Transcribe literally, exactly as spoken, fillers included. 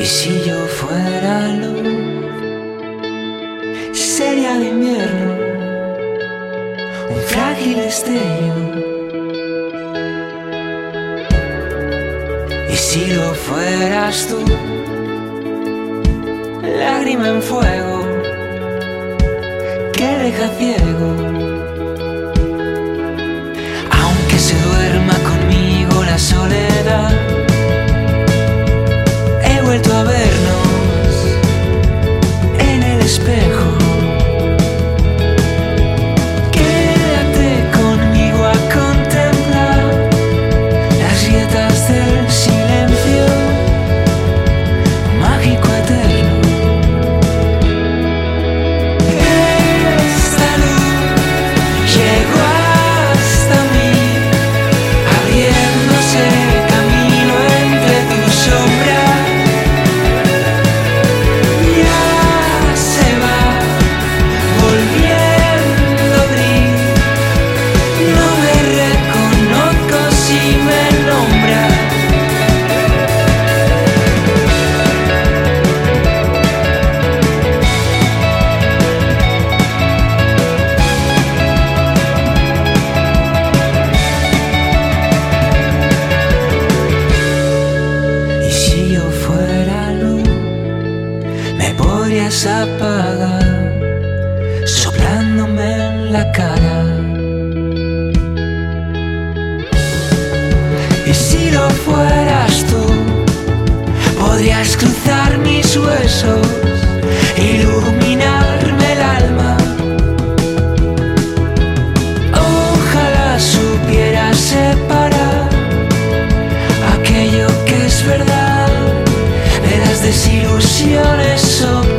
Y si yo fuera luz, sería de invierno, un frágil destello. Y si lo fueras tú, lágrima en fuego que deja ciego. Aunque se duerma conmigo la soledad, he vuelto a vernos en el espejo. Quédate conmigo a contemplar las grietas del silencio mágico eterno. Esta luz llegó hasta mí, abriéndose camino entre tus sombras. Ya se va volviendo gris, no me reconozco si me nombras. Y si yo fuera luz, me podrías apagar soplándome en la cara. Y si lo fueras tú, podrías cruzar mis huesos, iluminarme el alma. Ojalá supieras separar aquello que es verdad de las desilusiones sobre